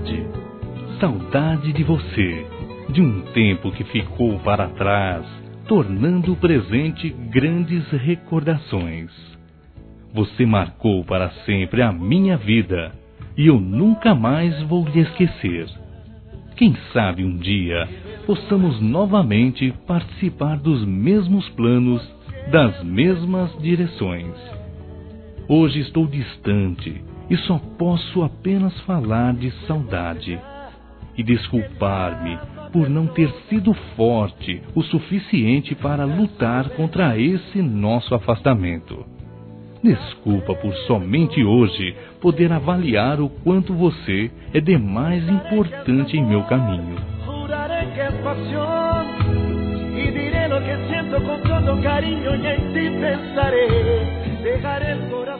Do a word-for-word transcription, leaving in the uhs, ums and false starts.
saudade. Saudade de você, de um tempo que ficou para trás, tornando o presente grandes recordações. Você marcou para sempre a minha vida e eu nunca mais vou lhe esquecer. Quem sabe um dia possamos novamente participar dos mesmos planos, das mesmas direções. Hoje estou distante e só posso apenas falar de saudade e desculpar-me por não ter sido forte o suficiente para lutar contra esse nosso afastamento. Desculpa por somente hoje poder avaliar o quanto você é demais importante em meu caminho. Juraré que es pasión y diré lo que siento con todo cariño y en ti pensaré. Dejaré el corazón